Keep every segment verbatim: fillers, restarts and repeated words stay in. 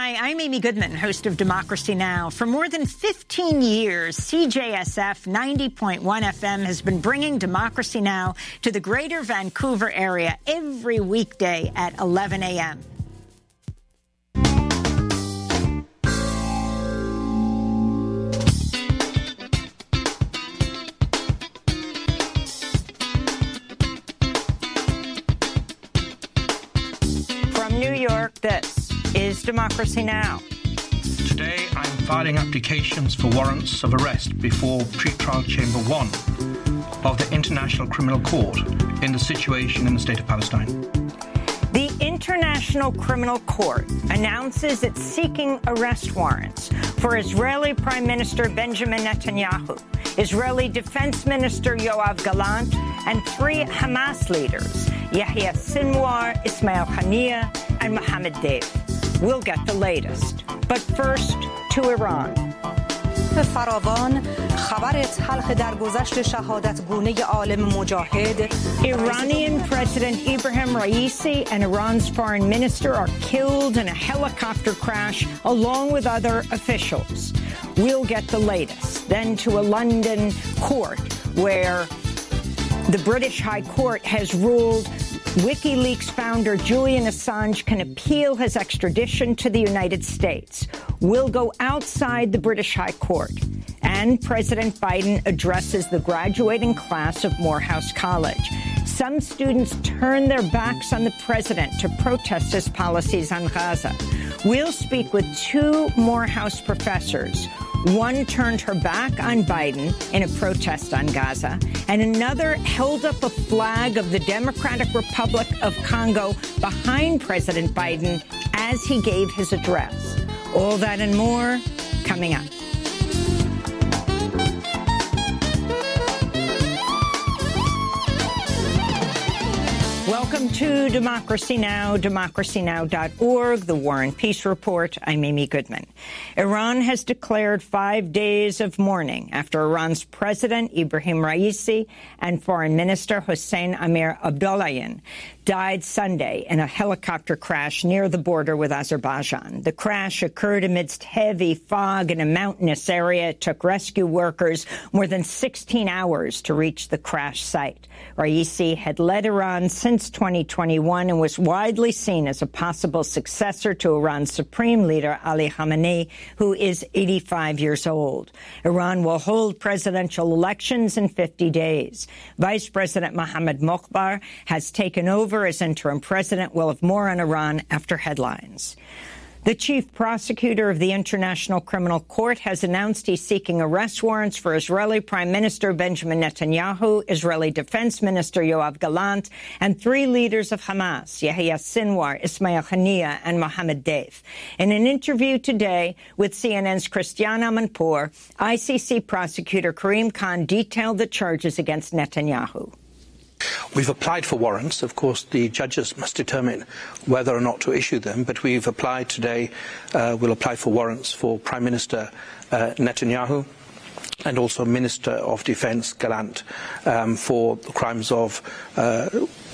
Hi, I'm Amy Goodman, host of Democracy Now! For more than fifteen years, C J S F ninety point one F M has been bringing Democracy Now! To the greater Vancouver area every weekday at eleven a m From New York, this is Democracy Now! Today, I'm filing applications for warrants of arrest before Pretrial Chamber one of the International Criminal Court in the situation in the state of Palestine. The International Criminal Court announces it's seeking arrest warrants for Israeli Prime Minister Benjamin Netanyahu, Israeli Defense Minister Yoav Gallant, and three Hamas leaders, Yahya Sinwar, Ismail Haniyeh, and Mohammed Deif. We'll get the latest. But first, to Iran. فراوان خبر تلخ درگذشت شهادت گونه عالم مجاهد. Iranian President Ibrahim Raisi and Iran's foreign minister are killed in a helicopter crash along with other officials. We'll get the latest. Then to a London court where the British High Court has ruled WikiLeaks founder Julian Assange can appeal his extradition to the United States. We'll go outside the British High Court. And President Biden addresses the graduating class of Morehouse College. Some students turn their backs on the president to protest his policies on Gaza. We'll speak with two Morehouse professors. One turned her back on Biden in a protest on Gaza, and another held up a flag of the Democratic Republic of Congo behind President Biden as he gave his address. All that and more coming up. Welcome to Democracy Now!, democracy now dot org, the War and Peace Report. I'm Amy Goodman. Iran has declared five days of mourning after Iran's President Ibrahim Raisi and Foreign Minister Hossein Amir Abdollahian died Sunday in a helicopter crash near the border with Azerbaijan. The crash occurred amidst heavy fog in a mountainous area. It took rescue workers more than sixteen hours to reach the crash site. Raisi had led Iran since twenty twenty-one and was widely seen as a possible successor to Iran's supreme leader, Ali Khamenei, who is eighty-five years old. Iran will hold presidential elections in fifty days. Vice President Mohammad Mokhbar has taken over as interim president. We'll have more on Iran after headlines. The chief prosecutor of the International Criminal Court has announced he's seeking arrest warrants for Israeli Prime Minister Benjamin Netanyahu, Israeli Defense Minister Yoav Gallant, and three leaders of Hamas, Yahya Sinwar, Ismail Haniyeh, and Mohammed Deif. In an interview today with C N N's Christiane Amanpour, I C C prosecutor Karim Khan detailed the charges against Netanyahu. We've applied for warrants. Of course, the judges must determine whether or not to issue them, but we've applied today. Uh, we'll apply for warrants for Prime Minister uh, Netanyahu and also Minister of Defense Gallant um, for the crimes of uh,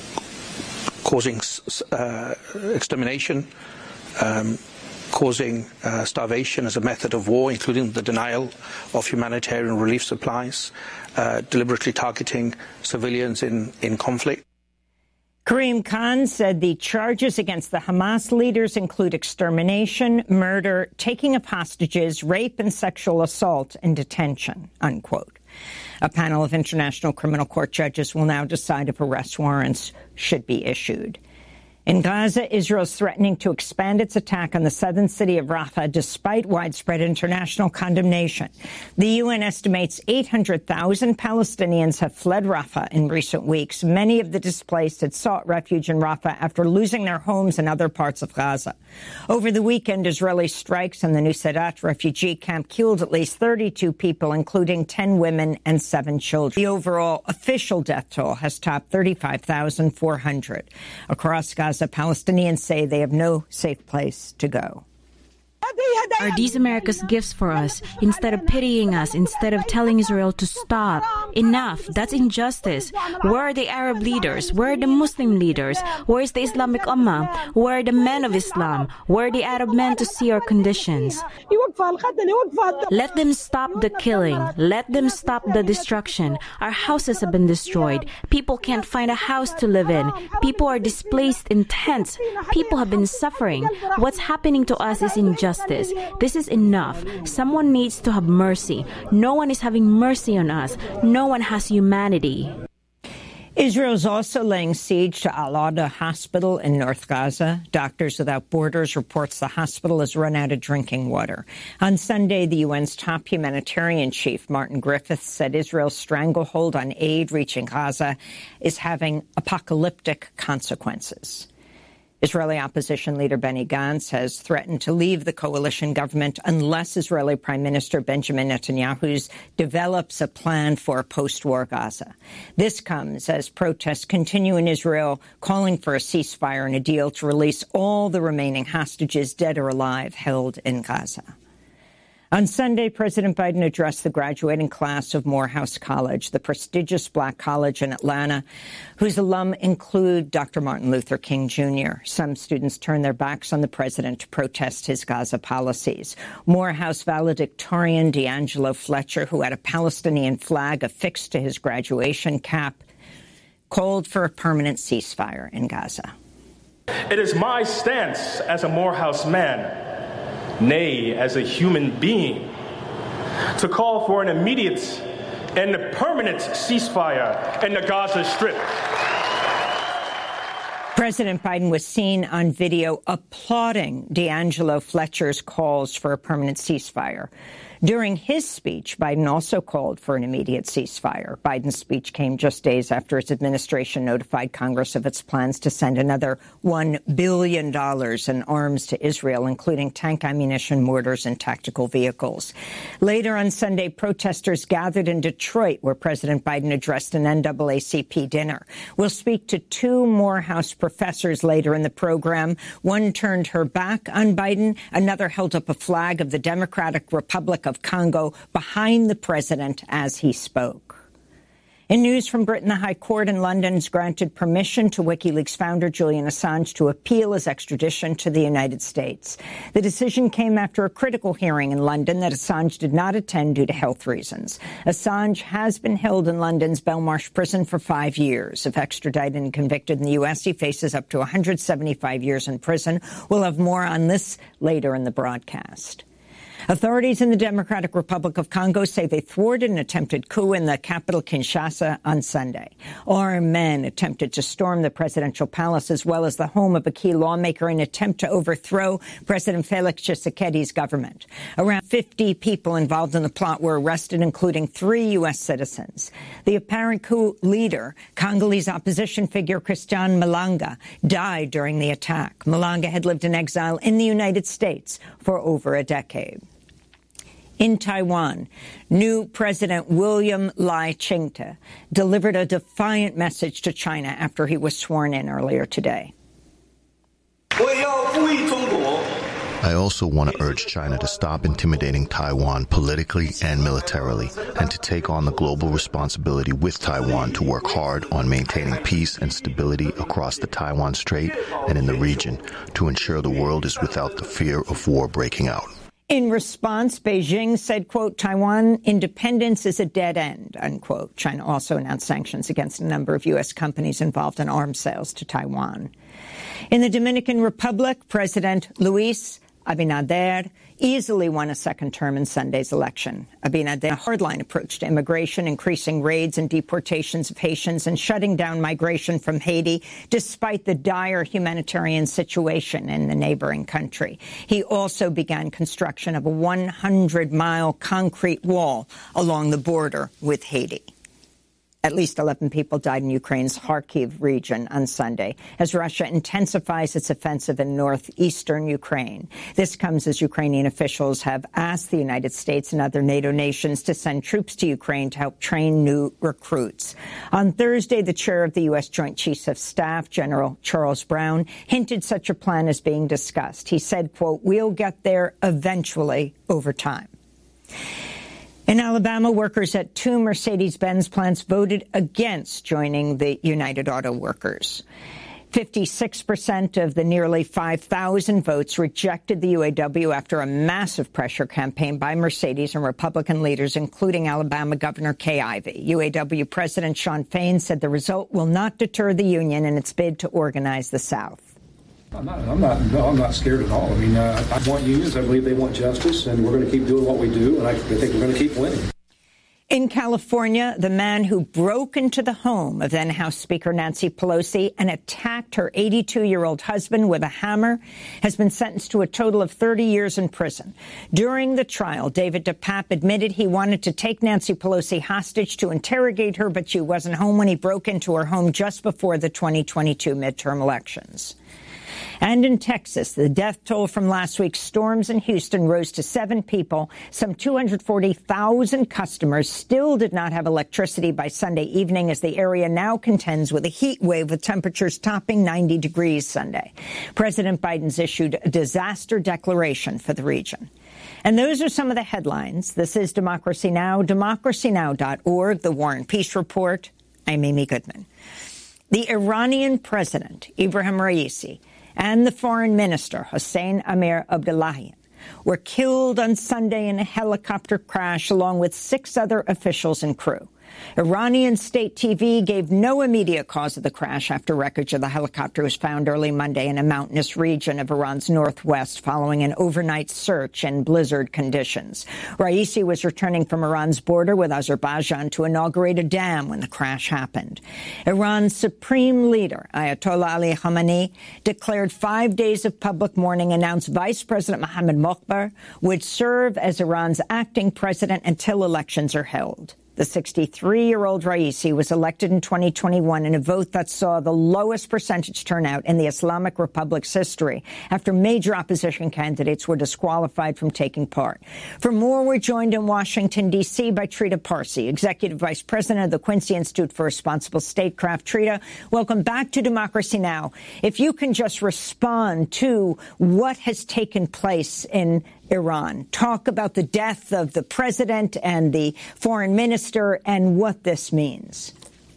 causing uh, extermination, um, causing uh, starvation as a method of war, including the denial of humanitarian relief supplies, uh, deliberately targeting civilians in, in conflict. Karim Khan said the charges against the Hamas leaders include extermination, murder, taking of hostages, rape and sexual assault, and detention, unquote. A panel of International Criminal Court judges will now decide if arrest warrants should be issued. In Gaza, Israel is threatening to expand its attack on the southern city of Rafah despite widespread international condemnation. The U N estimates eight hundred thousand Palestinians have fled Rafah in recent weeks. Many of the displaced had sought refuge in Rafah after losing their homes in other parts of Gaza. Over the weekend, Israeli strikes on the Nuseirat refugee camp killed at least thirty-two people, including ten women and seven children. The overall official death toll has topped thirty-five thousand four hundred. Across Gaza, Palestinians say they have no safe place to go. Are these America's gifts for us? Instead of pitying us, instead of telling Israel to stop, Enough. That's injustice. Where are the Arab leaders? Where are the Muslim leaders? Where is the Islamic Ummah? Where are the men of Islam? Where are the Arab men to see our conditions? Let them stop the killing. Let them stop the destruction. Our houses have been destroyed. People can't find a house to live in. People are displaced in tents. People have been suffering. What's happening to us is injustice. This is enough. Someone needs to have mercy. No one is having mercy on us. No one has humanity. Israel's also laying siege to Al-Adha Hospital in North Gaza. Doctors Without Borders reports the hospital has run out of drinking water. On Sunday, the U N's top humanitarian chief, Martin Griffiths, said Israel's stranglehold on aid reaching Gaza is having apocalyptic consequences. Israeli opposition leader Benny Gantz has threatened to leave the coalition government unless Israeli Prime Minister Benjamin Netanyahu develops a plan for post-war Gaza. This comes as protests continue in Israel, calling for a ceasefire and a deal to release all the remaining hostages, dead or alive, held in Gaza. On Sunday, President Biden addressed the graduating class of Morehouse College, the prestigious black college in Atlanta, whose alum include Doctor Martin Luther King, Junior Some students turned their backs on the president to protest his Gaza policies. Morehouse valedictorian D'Angelo Fletcher, who had a Palestinian flag affixed to his graduation cap, called for a permanent ceasefire in Gaza. It is my stance as a Morehouse man, nay, as a human being, to call for an immediate and permanent ceasefire in the Gaza Strip. President Biden was seen on video applauding D'Angelo Fletcher's calls for a permanent ceasefire. During his speech, Biden also called for an immediate ceasefire. Biden's speech came just days after his administration notified Congress of its plans to send another one billion dollars in arms to Israel, including tank ammunition, mortars, and tactical vehicles. Later on Sunday, protesters gathered in Detroit, where President Biden addressed an N double A C P dinner. We'll speak to two Morehouse professors later in the program. One turned her back on Biden. Another held up a flag of the Democratic Republic of Congo behind the president as he spoke. In news from Britain, the High Court in London has granted permission to WikiLeaks founder Julian Assange to appeal his extradition to the United States. The decision came after a critical hearing in London that Assange did not attend due to health reasons. Assange has been held in London's Belmarsh prison for five years. If extradited and convicted in the U S, he faces up to one hundred seventy-five years in prison. We'll have more on this later in the broadcast. Authorities in the Democratic Republic of Congo say they thwarted an attempted coup in the capital, Kinshasa, on Sunday. Armed men attempted to storm the presidential palace as well as the home of a key lawmaker in an attempt to overthrow President Felix Tshisekedi's government. Around fifty people involved in the plot were arrested, including three U S citizens. The apparent coup leader, Congolese opposition figure Christian Malanga, died during the attack. Malanga had lived in exile in the United States for over a decade. In Taiwan, new President William Lai Ching-te delivered a defiant message to China after he was sworn in earlier today. I also want to urge China to stop intimidating Taiwan politically and militarily, and to take on the global responsibility with Taiwan to work hard on maintaining peace and stability across the Taiwan Strait and in the region to ensure the world is without the fear of war breaking out. In response, Beijing said, quote, Taiwan independence is a dead end, unquote. China also announced sanctions against a number of U S companies involved in arms sales to Taiwan. In the Dominican Republic, President Luis Abinader easily won a second term in Sunday's election. Abinader, a hardline approach to immigration, increasing raids and deportations of Haitians and shutting down migration from Haiti, despite the dire humanitarian situation in the neighboring country. He also began construction of a one hundred mile concrete wall along the border with Haiti. At least eleven people died in Ukraine's Kharkiv region on Sunday as Russia intensifies its offensive in northeastern Ukraine. This comes as Ukrainian officials have asked the United States and other NATO nations to send troops to Ukraine to help train new recruits. On Thursday, the chair of the U S Joint Chiefs of Staff, General Charles Brown, hinted such a plan is being discussed. He said, quote, we'll get there eventually over time. In Alabama, workers at two Mercedes-Benz plants voted against joining the United Auto Workers. fifty-six percent of the nearly five thousand votes rejected the U A W after a massive pressure campaign by Mercedes and Republican leaders, including Alabama Governor Kay Ivey. U A W President Shawn Fain said the result will not deter the union in its bid to organize the South. I'm not, I'm not, no, I'm not scared at all. I mean, uh, I want unions. I believe they want justice, and we're going to keep doing what we do, and I, I think we're going to keep winning. In California, the man who broke into the home of then House Speaker Nancy Pelosi and attacked her eighty-two-year-old husband with a hammer has been sentenced to a total of thirty years in prison. During the trial, David DePape admitted he wanted to take Nancy Pelosi hostage to interrogate her, but she wasn't home when he broke into her home just before the twenty twenty-two midterm elections. And in Texas, the death toll from last week's storms in Houston rose to seven people. Some two hundred forty thousand customers still did not have electricity by Sunday evening as the area now contends with a heat wave with temperatures topping ninety degrees Sunday. President Biden's issued a disaster declaration for the region. And those are some of the headlines. This is Democracy Now!, democracy now dot org, The War and Peace Report. I'm Amy Goodman. The Iranian president, Ibrahim Raisi, and the foreign minister, Hossein Amir-Abdollahian, were killed on Sunday in a helicopter crash along with six other officials and crew. Iranian state T V gave no immediate cause of the crash after wreckage of the helicopter was found early Monday in a mountainous region of Iran's northwest following an overnight search in blizzard conditions. Raisi was returning from Iran's border with Azerbaijan to inaugurate a dam when the crash happened. Iran's supreme leader, Ayatollah Ali Khamenei, declared five days of public mourning, announced Vice President Mohammad Mokhbar would serve as Iran's acting president until elections are held. The sixty-three-year-old Raisi was elected in twenty twenty-one in a vote that saw the lowest percentage turnout in the Islamic Republic's history after major opposition candidates were disqualified from taking part. For more, we're joined in Washington, D C by Trita Parsi, Executive Vice President of the Quincy Institute for Responsible Statecraft. Trita, welcome back to Democracy Now! If you can just respond to what has taken place in Iran. Talk about the death of the president and the foreign minister and what this means.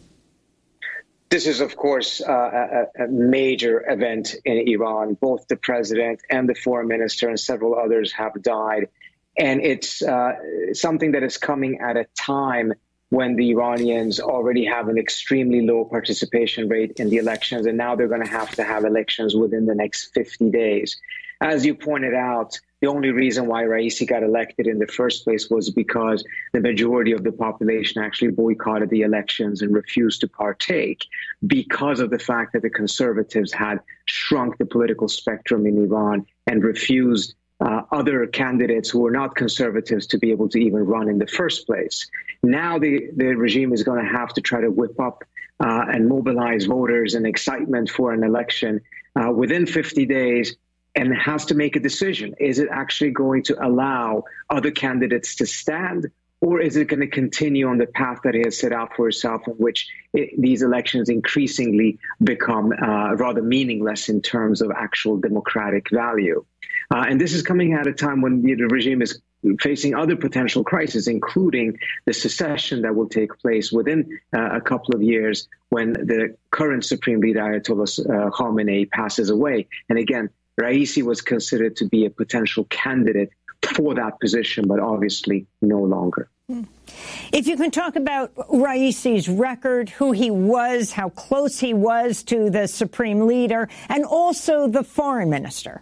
This is, of course, uh, a, a major event in Iran. Both the president and the foreign minister and several others have died. And it's uh, something that is coming at a time when the Iranians already have an extremely low participation rate in the elections, and now they're going to have to have elections within the next fifty days. As you pointed out, the only reason why Raisi got elected in the first place was because the majority of the population actually boycotted the elections and refused to partake because of the fact that the conservatives had shrunk the political spectrum in Iran and refused uh, other candidates who were not conservatives to be able to even run in the first place. Now the, the regime is going to have to try to whip up uh, and mobilize voters and excitement for an election uh, within fifty days. And has to make a decision. Is it actually going to allow other candidates to stand, or is it going to continue on the path that it has set out for itself, in which it, these elections increasingly become uh, rather meaningless in terms of actual democratic value? Uh, and this is coming at a time when the regime is facing other potential crises, including the secession that will take place within uh, a couple of years when the current supreme leader, Ayatollah uh, Khamenei, passes away. And again, Raisi was considered to be a potential candidate for that position, but obviously no longer. If you can talk about Raisi's record, who he was, how close he was to the supreme leader, and also the foreign minister.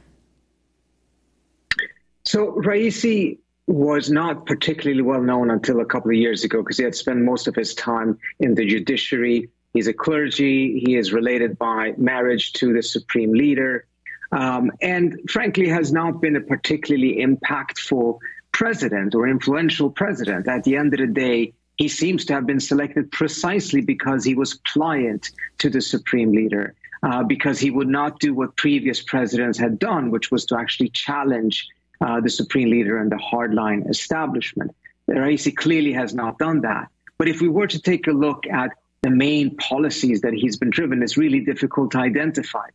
So Raisi was not particularly well known until a couple of years ago because he had spent most of his time in the judiciary. He's a clergy. He is related by marriage to the supreme leader. Um, and frankly, has not been a particularly impactful president or influential president. At the end of the day, he seems to have been selected precisely because he was pliant to the supreme leader, uh, because he would not do what previous presidents had done, which was to actually challenge uh, the supreme leader and the hardline establishment. Raisi clearly has not done that. But if we were to take a look at the main policies that he's been driven, it's really difficult to identify them.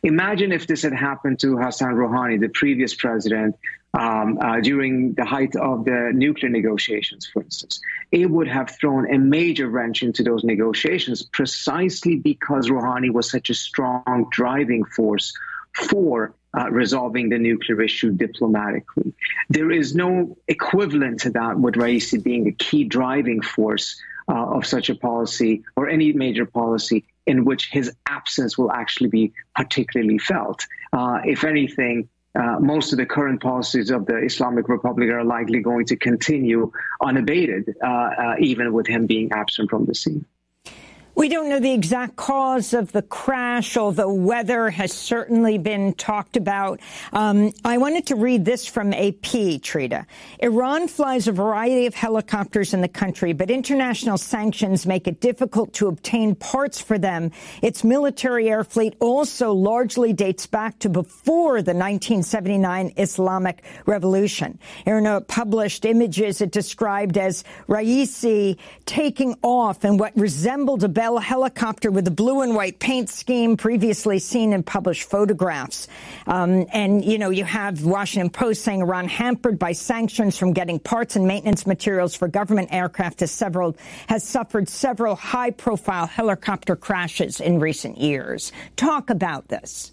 Imagine if this had happened to Hassan Rouhani, the previous president, um, uh, during the height of the nuclear negotiations, for instance. It would have thrown a major wrench into those negotiations precisely because Rouhani was such a strong driving force for uh, resolving the nuclear issue diplomatically. There is no equivalent to that with Raisi being a key driving force uh, of such a policy or any major policy in which his absence will actually be particularly felt. Uh, if anything, uh, most of the current policies of the Islamic Republic are likely going to continue unabated, uh, uh, even with him being absent from the scene. We don't know the exact cause of the crash, although weather has certainly been talked about. Um, I wanted to read this from A P, Trita. Iran flies a variety of helicopters in the country, but international sanctions make it difficult to obtain parts for them. Its military air fleet also largely dates back to before the nineteen seventy-nine Islamic Revolution. IRNA published images it described as Raisi taking off in what resembled a Bell helicopter with a blue and white paint scheme previously seen in published photographs. Um, and, you know, you have Washington Post saying Iran hampered by sanctions from getting parts and maintenance materials for government aircraft has, several, has suffered several high-profile helicopter crashes in recent years. Talk about this.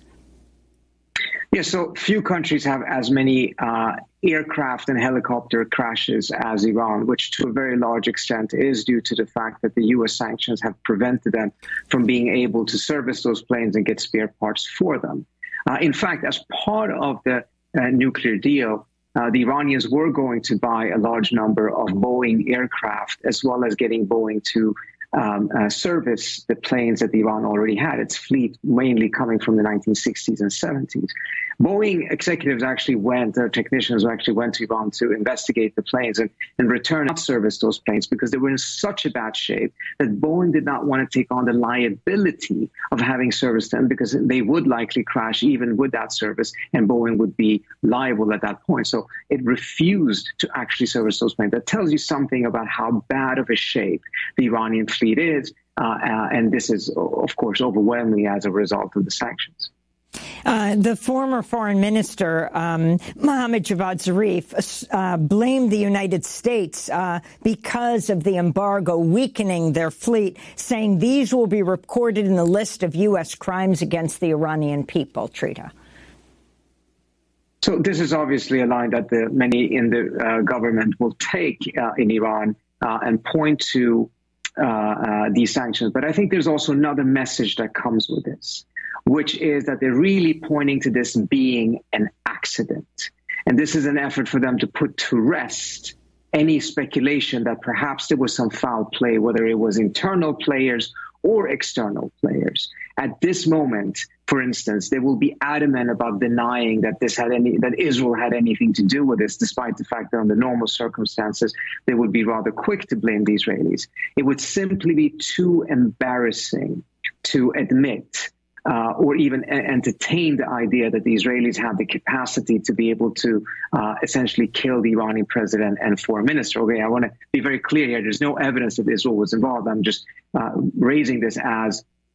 Yeah, so few countries have as many uh, aircraft and helicopter crashes as Iran, which to a very large extent is due to the fact that the U S sanctions have prevented them from being able to service those planes and get spare parts for them. Uh, in fact, as part of the uh, nuclear deal, uh, the Iranians were going to buy a large number of Boeing aircraft, as well as getting Boeing to Um, uh, service the planes that Iran already had, its fleet mainly coming from the nineteen sixties and seventies. Boeing executives actually went, their technicians actually went to Iran to investigate the planes and, and return not service those planes because they were in such a bad shape that Boeing did not want to take on the liability of having serviced them because they would likely crash even with that service and Boeing would be liable at that point. So it refused to actually service those planes. That tells you something about how bad of a shape the Iranian fleet is, uh, uh, and this is, of course, overwhelmingly as a result of the sanctions. Uh, the former foreign minister, um, Mohammad Javad Zarif, uh, blamed the United States uh, because of the embargo weakening their fleet, saying these will be recorded in the list of U S crimes against the Iranian people. Trita. So this is obviously a line that the many in the uh, government will take uh, in Iran uh, and point to uh, uh, these sanctions. But I think there's also another message that comes with this, which is that they're really pointing to this being an accident. And this is an effort for them to put to rest any speculation that perhaps there was some foul play, whether it was internal players or external players. At this moment, for instance, they will be adamant about denying that this had any, that Israel had anything to do with this, despite the fact that under normal circumstances, they would be rather quick to blame the Israelis. It would simply be too embarrassing to admit Uh, or even entertain the idea that the Israelis have the capacity to be able to uh, essentially kill the Iranian president and foreign minister. Okay, I want to be very clear here. There's no evidence that Israel was involved. I'm just uh, raising this as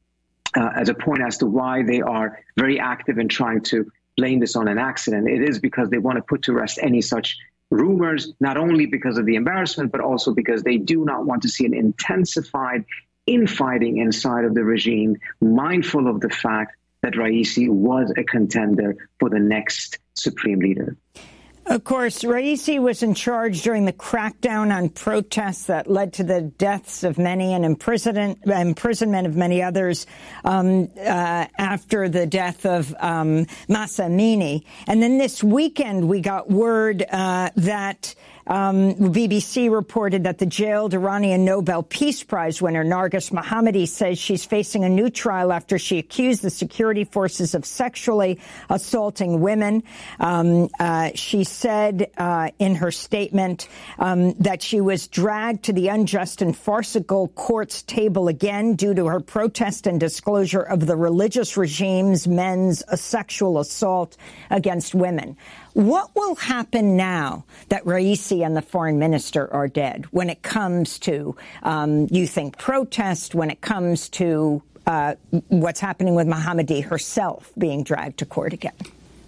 uh, as a point as to why they are very active in trying to blame this on an accident. It is because they want to put to rest any such rumors, not only because of the embarrassment, but also because they do not want to see an intensified infighting inside of the regime, mindful of the fact that Raisi was a contender for the next supreme leader. Of course, Raisi was in charge during the crackdown on protests that led to the deaths of many and imprisonment, imprisonment of many others um, uh, after the death of um, Mahsa Amini. And then this weekend, we got word uh, that Um, B B C reported that the jailed Iranian Nobel Peace Prize winner, Narges Mohammadi, says she's facing a new trial after she accused the security forces of sexually assaulting women. Um, uh, she said uh, in her statement um, that she was dragged to the unjust and farcical court's table again due to her protest and disclosure of the religious regime's men's sexual assault against women. What will happen now that Raisi and the foreign minister are dead when it comes to, um, you think, protest, when it comes to uh, what's happening with Mohammadi herself being dragged to court again?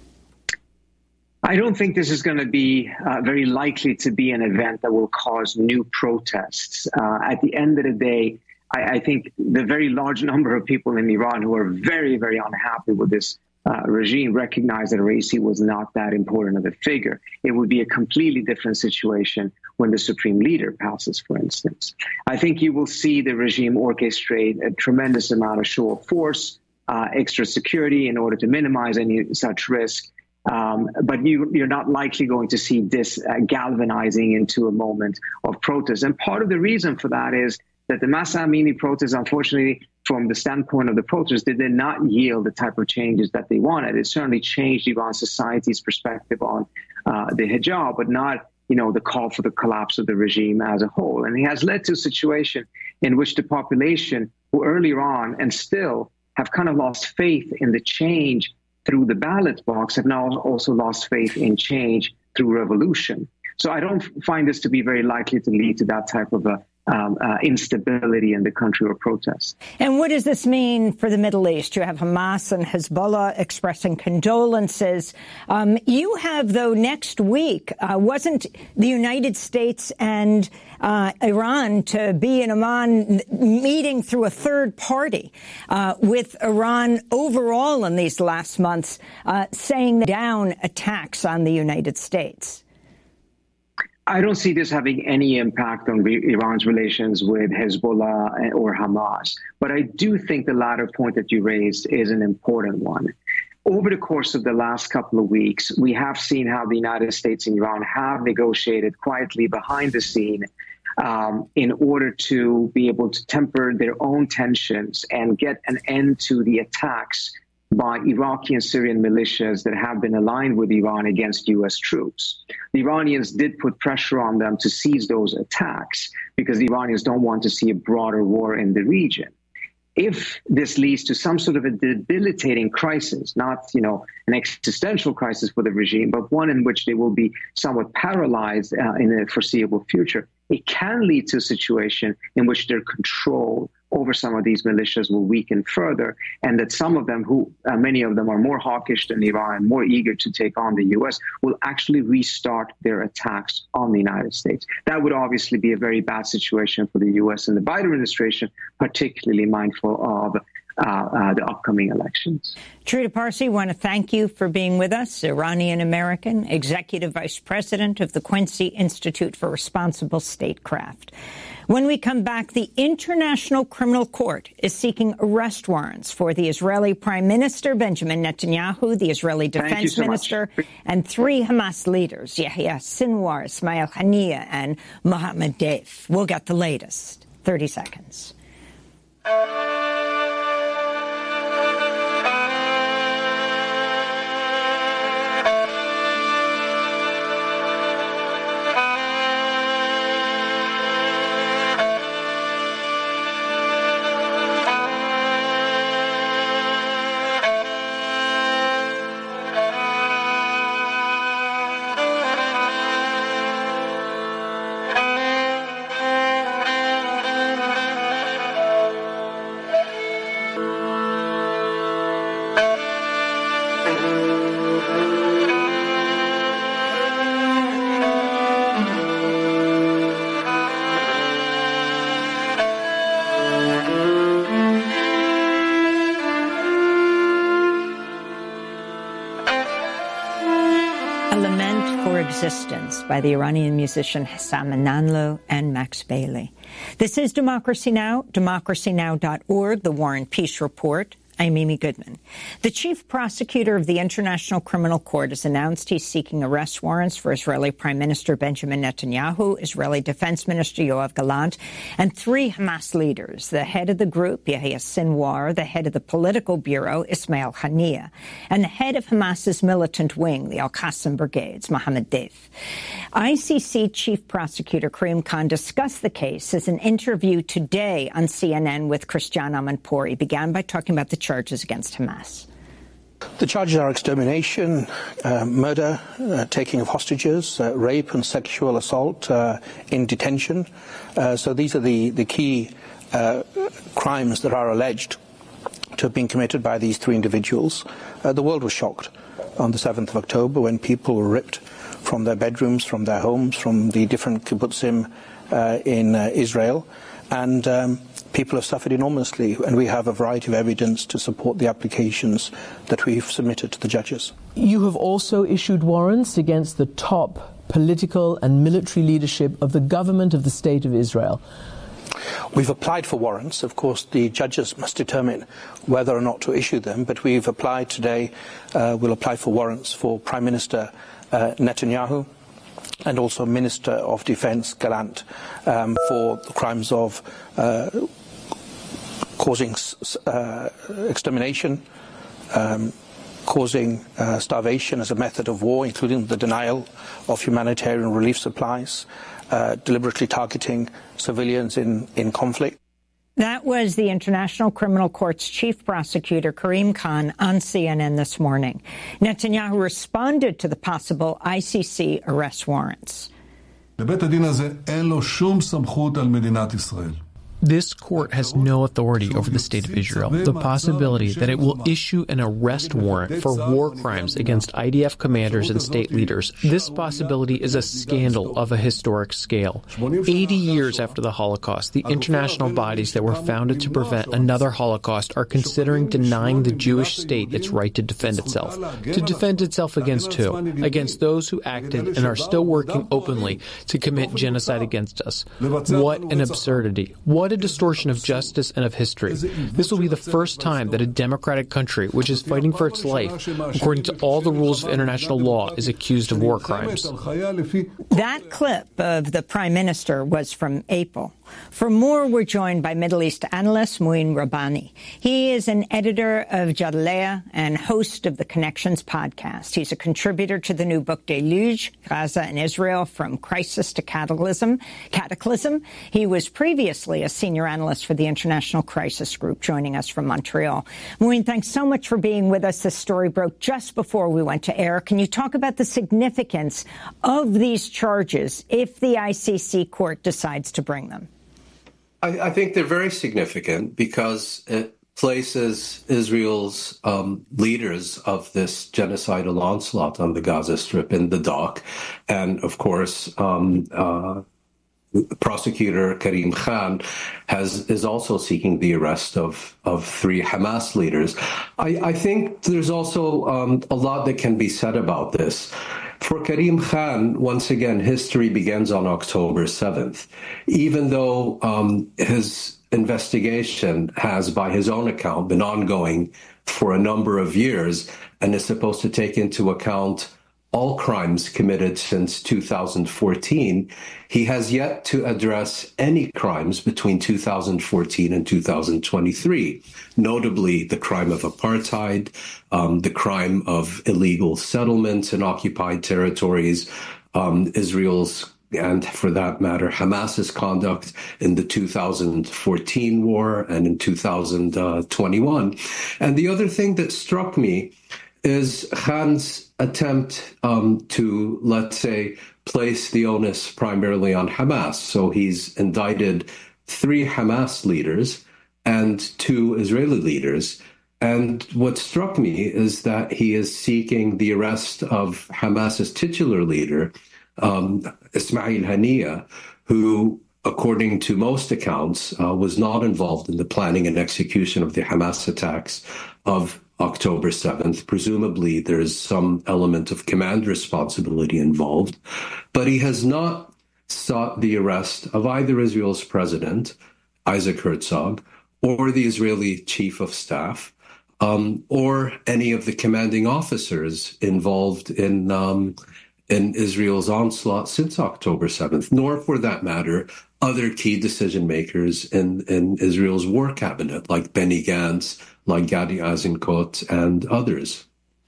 I don't think this is going to be uh, very likely to be an event that will cause new protests. Uh, at the end of the day, I, I think the very large number of people in Iran who are very, very unhappy with this uh, regime recognize that Raisi was not that important of a figure. It would be a completely different situation when the supreme leader passes, for instance. I think you will see the regime orchestrate a tremendous amount of show of force, uh, extra security in order to minimize any such risk. Um, but you, you're not likely going to see this uh, galvanizing into a moment of protest. And part of the reason for that is that the Mahsa Amini protests, unfortunately, from the standpoint of the protesters, they did not yield the type of changes that they wanted. It certainly changed Iran society's perspective on uh, the hijab, but not, you know, the call for the collapse of the regime as a whole. And it has led to a situation in which the population, who earlier on and still have kind of lost faith in the change through the ballot box, have now also lost faith in change through revolution. So I don't find this to be very likely to lead to that type of a um, uh, instability in the country or protest. And what does this mean for the Middle East? You have Hamas and Hezbollah expressing condolences. Um, you have, though, next week, uh, wasn't the United States and uh, Iran to be in Amman meeting through a third party uh, with Iran overall in these last months, uh, saying down attacks on the United States? I don't see this having any impact on Iran's relations with Hezbollah or Hamas. But I do think the latter point that you raised is an important one. Over the course of the last couple of weeks, we have seen how the United States and Iran have negotiated quietly behind the scene um, in order to be able to temper their own tensions and get an end to the attacks by Iraqi and Syrian militias that have been aligned with Iran against U S troops. The Iranians did put pressure on them to cease those attacks because the Iranians don't want to see a broader war in the region. If this leads to some sort of a debilitating crisis, not, you know, an existential crisis for the regime, but one in which they will be somewhat paralyzed uh, in the foreseeable future, it can lead to a situation in which their control over some of these militias will weaken further, and that some of them, who uh, many of them are more hawkish than Iran, more eager to take on the U S, will actually restart their attacks on the United States. That would obviously be a very bad situation for the U S and the Biden administration, particularly mindful of Uh, uh, the upcoming elections. Trita Parsi, I want to thank you for being with us, Iranian-American, Executive Vice President of the Quincy Institute for Responsible Statecraft. When we come back, the International Criminal Court is seeking arrest warrants for the Israeli Prime Minister, Benjamin Netanyahu, the Israeli Defense so Minister, much. and three Hamas leaders, Yahya Sinwar, Ismail Haniyeh, and Mohammad Deif. We'll get the latest. thirty seconds. Existence by the Iranian musician Hassam Nanlo and Max Bailey. This is Democracy Now!, democracy now dot org, The War and Peace Report. I'm Amy Goodman. The chief prosecutor of the International Criminal Court has announced he's seeking arrest warrants for Israeli Prime Minister Benjamin Netanyahu, Israeli Defense Minister Yoav Gallant, and three Hamas leaders, the head of the group, Yahya Sinwar, the head of the political bureau, Ismail Haniyeh, and the head of Hamas's militant wing, the Al-Qassam Brigades, Mohammad Deif. I C C Chief Prosecutor Karim Khan discussed the case as an interview today on C N N with Christiane Amanpour. He began by talking about the charges against Hamas. The charges are extermination, uh, murder, uh, taking of hostages, uh, rape and sexual assault uh, in detention. Uh, so these are the, the key uh, crimes that are alleged to have been committed by these three individuals. Uh, the world was shocked on the seventh of October when people were ripped from their bedrooms, from their homes, from the different kibbutzim uh, in uh, Israel. And um, people have suffered enormously, and we have a variety of evidence to support the applications that we've submitted to the judges. You have also issued warrants against the top political and military leadership of the government of the State of Israel. We've applied for warrants. Of course, the judges must determine whether or not to issue them, but we've applied today, uh, we'll apply for warrants for Prime Minister uh, Netanyahu, and also Minister of Defense Gallant um, for the crimes of uh, causing uh, extermination, um, causing uh, starvation as a method of war, including the denial of humanitarian relief supplies, uh, deliberately targeting civilians in, in conflict. That was the International Criminal Court's chief prosecutor, Karim Khan, on C N N this morning. Netanyahu responded to the possible I C C arrest warrants. This court has no authority over the State of Israel. The possibility that it will issue an arrest warrant for war crimes against I D F commanders and state leaders, this possibility is a scandal of a historic scale. eighty years after the Holocaust, the international bodies that were founded to prevent another Holocaust are considering denying the Jewish state its right to defend itself. To defend itself against who? Against those who acted and are still working openly to commit genocide against us. What an absurdity. What What a distortion of justice and of history. This will be the first time that a democratic country, which is fighting for its life, according to all the rules of international law, is accused of war crimes. That clip of the Prime Minister was from April. For more, we're joined by Middle East analyst Mouin Rabbani. He is an editor of Jadalea and host of the Connections podcast. He's a contributor to the new book Deluge, Gaza and Israel from Crisis to Cataclysm. Cataclysm. He was previously a senior analyst for the International Crisis Group, joining us from Montreal. Mouin, thanks so much for being with us. This story broke just before we went to air. Can you talk about the significance of these charges if the I C C court decides to bring them? I, I think they're very significant because it places Israel's um, leaders of this genocidal onslaught on the Gaza Strip in the dock. And, of course, um, uh, prosecutor Karim Khan has is also seeking the arrest of, of three Hamas leaders. I, I think there's also um, a lot that can be said about this. For Karim Khan, once again, history begins on October seventh. Even though um, his investigation has, by his own account, been ongoing for a number of years and is supposed to take into account all crimes committed since two thousand fourteen, he has yet to address any crimes between two thousand fourteen and two thousand twenty-three, notably the crime of apartheid, um, the crime of illegal settlements in occupied territories, um, Israel's, and for that matter, Hamas's conduct in the two thousand fourteen war and in two thousand twenty-one. And the other thing that struck me is Khan's attempt um, to, let's say, place the onus primarily on Hamas. So he's indicted three Hamas leaders and two Israeli leaders. And what struck me is that he is seeking the arrest of Hamas's titular leader, um, Ismail Haniyeh, who, according to most accounts, uh, was not involved in the planning and execution of the Hamas attacks of October seventh. Presumably, there's some element of command responsibility involved, but he has not sought the arrest of either Israel's president, Isaac Herzog, or the Israeli chief of staff, um, or any of the commanding officers involved in um, in Israel's onslaught since October seventh, nor, for that matter, other key decision makers in, in Israel's war cabinet, like Benny Gantz, like Gadi Eisenkot, and others.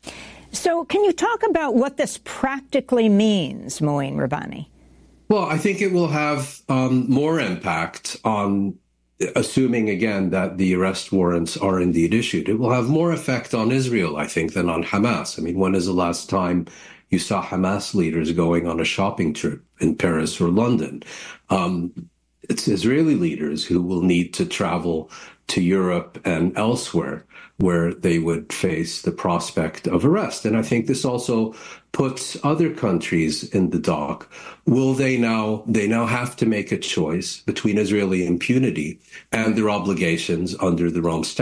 So can you talk about what this practically means, Mouin Rabbani? Well, I think it will have um, more impact on, assuming, again, that the arrest warrants are indeed issued. It will have more effect on Israel, I think, than on Hamas. I mean, when is the last time you saw Hamas leaders going on a shopping trip in Paris or London? Um, it's Israeli leaders who will need to travel to Europe and elsewhere where they would face the prospect of arrest. And I think this also puts other countries in the dock. Will they now, they now have to make a choice between Israeli impunity and their obligations under the Rome Statute.